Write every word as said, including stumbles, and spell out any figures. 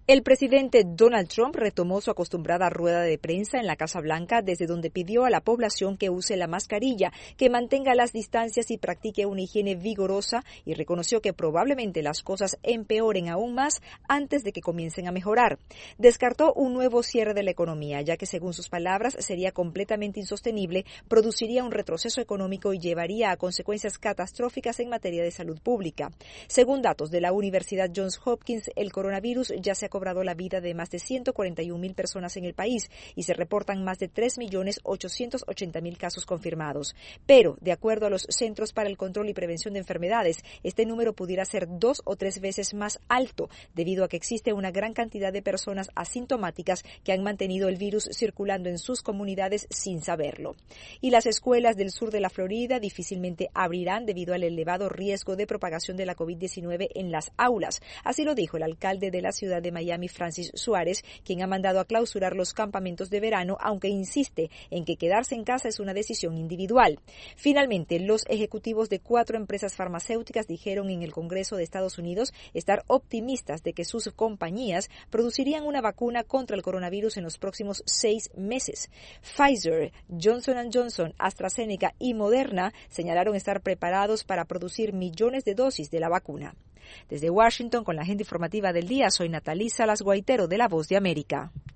El presidente Donald Trump retomó su acostumbrada rueda de prensa en la Casa Blanca, desde donde pidió a la población que use la mascarilla, que mantenga las distancias y practique una higiene vigorosa, y reconoció que probablemente las cosas empeoren aún más antes de que comiencen a mejorar. Descartó un nuevo cierre de la economía, ya que según sus palabras sería completamente insostenible, produciría un retroceso económico y llevaría a consecuencias catastróficas en materia de salud pública. Según datos de la Universidad Johns Hopkins, el coronavirus ya se ha cobrado la vida de más de ciento cuarenta y una mil personas en el país y se reportan más de tres millones ochocientos ochenta mil casos confirmados. Pero, de acuerdo a los Centros para el Control y Prevención de Enfermedades, este número pudiera ser dos o tres veces más alto, debido a que existe una gran cantidad de personas asintomáticas que han mantenido el virus circulando en sus comunidades sin saberlo. Y las escuelas del sur de la Florida difícilmente abrirán debido al elevado riesgo de propagación de la COVID diecinueve en las aulas. Así lo dijo el alcalde de la ciudad de Miami, Miami, Francis Suárez, quien ha mandado a clausurar los campamentos de verano, aunque insiste en que quedarse en casa es una decisión individual. Finalmente, los ejecutivos de cuatro empresas farmacéuticas dijeron en el Congreso de Estados Unidos estar optimistas de que sus compañías producirían una vacuna contra el coronavirus en los próximos seis meses. Pfizer, Johnson and Johnson, AstraZeneca y Moderna señalaron estar preparados para producir millones de dosis de la vacuna. Desde Washington, con la agenda informativa del día, soy Natalí Salas Guaitero, de La Voz de América.